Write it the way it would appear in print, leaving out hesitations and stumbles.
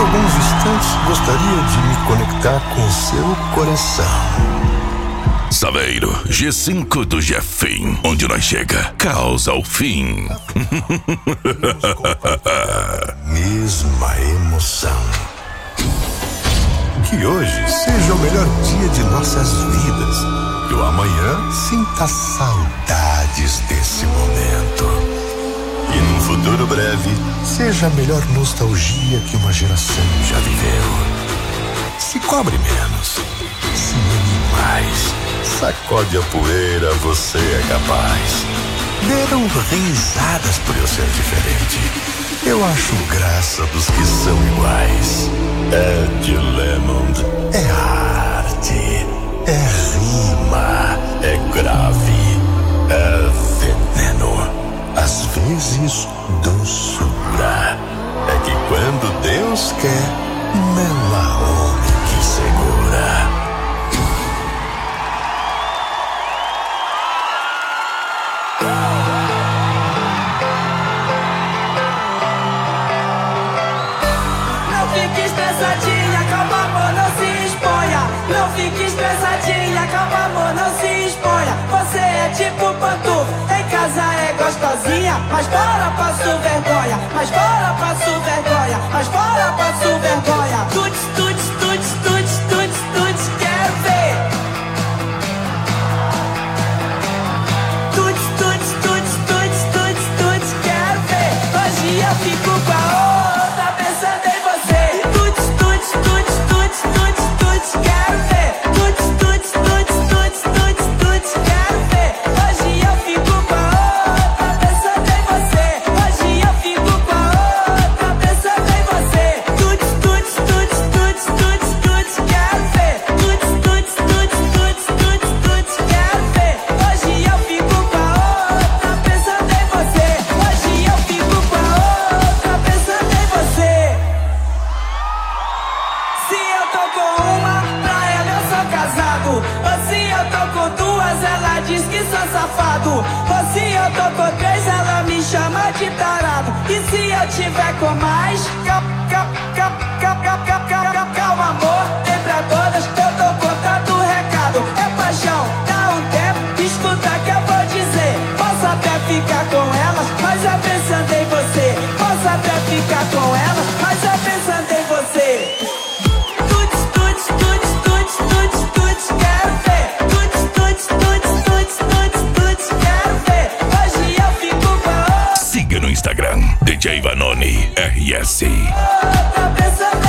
alguns instantes gostaria de me conectar com o seu coração. Saveiro, G5 do Jefim, onde nós chega, causa o fim. Mesma emoção. Que hoje seja o melhor dia de nossas vidas. Que o amanhã sinta saudades desse momento. E num futuro breve, seja a melhor nostalgia que uma geração já viveu. Se cobre menos, se ame mais. Sacode a poeira, você é capaz. Deram risadas por eu ser diferente. Eu acho graça dos que são iguais. É de Lemond, é arte, é rima, é grave, é veneno. Às vezes doçura. É que quando Deus quer, não há homem que segura. Estressadinha, calma amor, não se exponha. Não fique estressadinha, calma amor, não se exponha. Você é tipo panturro, em casa é gostosinha. Mas fora passo vergonha, mas fora passo vergonha, mas fora passo vergonha. Tuts, tuts, tuts, tuts, tuts, tuts, quero ver. Tuts, tuts, tuts, tuts, tuts, tuts, quero ver. Hoje eu fico com a outra pensando em você. Quero ver, tuts, tuts, tuts, tuts, tuts, tuts, quero ver. Hoje eu fico com a outra pensando em você. Hoje eu fico com a outra pensando em você. Tuts, tuts, tuts, tuts, tuts, tuts, quero ver. Tuts, tuts, tuts, tuts, tuts, tuts, quero ver. Hoje eu fico com a outra pensando em você. Hoje eu fico com a outra pensando em você. Se eu tô com uma, pra ela eu sou casado. Ou se eu tô com duas, ela diz que sou safado. Ou se eu tô com três, ela me chama de tarado. E se eu tiver com mais, calma amor, tem pra todas, eu dou conta do recado. É paixão, dá um tempo, escuta que eu vou dizer. Posso até ficar com elas, mas eu pensando em você. Posso até ficar com elas, mas eu pensando em você. Siga no Instagram, DJ Vanoni RS. Tá pensando